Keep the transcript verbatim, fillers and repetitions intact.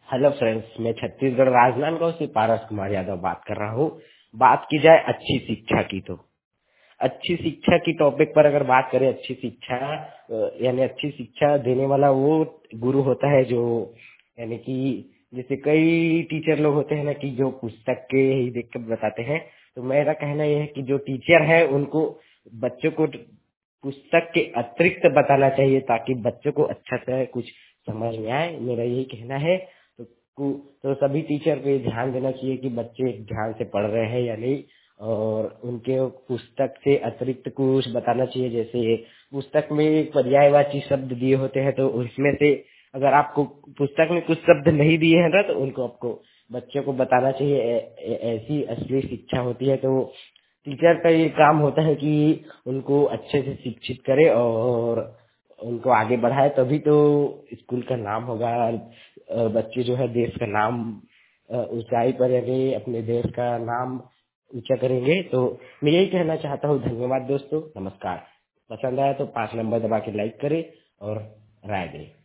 Hello friends, मैं छत्तीसगढ़ राजनांदगांव से पारस कुमार यादव बात कर रहा हूँ। बात की जाए अच्छी शिक्षा की, तो अच्छी शिक्षा की टॉपिक पर अगर बात करें, अच्छी शिक्षा अ, यानी अच्छी शिक्षा देने वाला वो गुरु होता है जो, यानी कि जैसे कई टीचर लोग होते हैं ना कि जो पुस्तक के ही देख कर बताते हैं। तो मेरा कहना यह है कि जो टीचर है उनको बच्चों को पुस्तक के अतिरिक्त बताना चाहिए ताकि बच्चों को अच्छा से कुछ समझ में आए। मेरा यही कहना है। तो को- तो सभी टीचर पे ध्यान देना चाहिए कि बच्चे ध्यान से पढ़ रहे हैं या नहीं, और उनके पुस्तक से अतिरिक्त कुछ बताना चाहिए। जैसे पुस्तक में पर्यायवाची शब्द दिए होते हैं, तो उसमें से अगर आपको पुस्तक में कुछ शब्द नहीं दिए हैं ना, तो उनको आपको बच्चों को बताना चाहिए। ऐ- ऐ- ऐसी असली शिक्षा होती है। तो टीचर का ये काम होता है कि उनको अच्छे से शिक्षित करे और उनको आगे बढ़ाए, तभी तो स्कूल का नाम होगा। अ, बच्चे जो है देश का नाम अ, ऊंचाई पर रहेंगे, अपने देश का नाम ऊंचा करेंगे। तो मैं यही कहना चाहता हूँ। धन्यवाद दोस्तों, नमस्कार। पसंद आया तो पांच नंबर दबा के लाइक करें और राय दें।